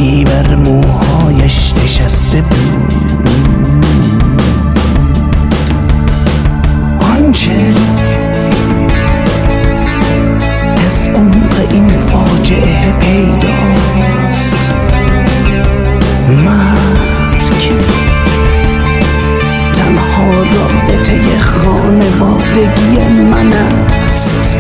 ابری بر موهایش نشسته بود. آنچه از عمق این فاجعه پیداست، مرگ تنها رابطه خانوادگی من است.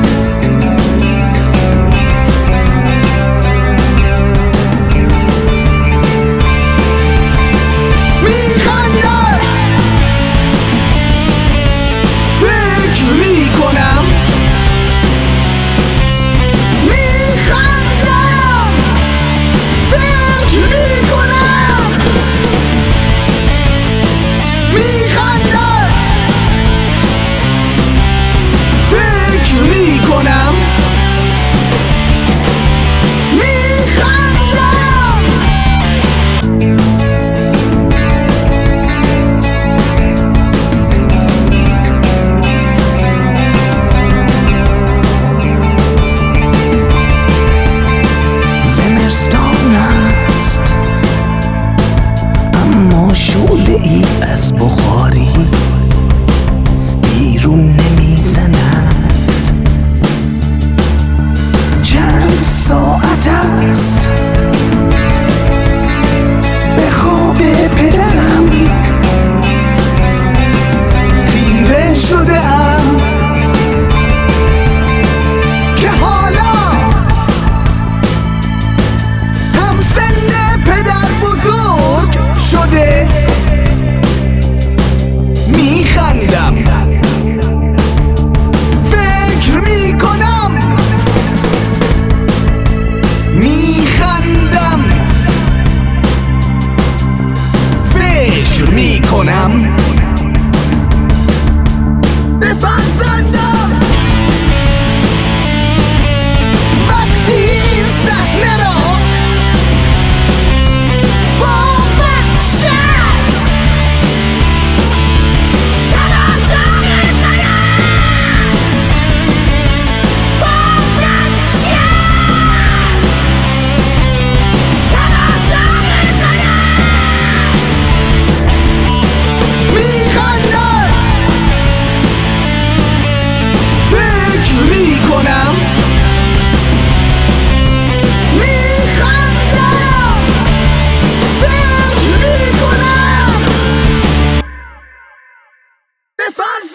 شعله‌ای از بخاری بیرون نمیزند. چند ساعت است به خواب پدرم خیره شده ام که حالا هم سن پدر بزرگ شده. میخندم، فکر میکنم، میخندم، فکر میکنم به فرزندم وقتی این صحنه را The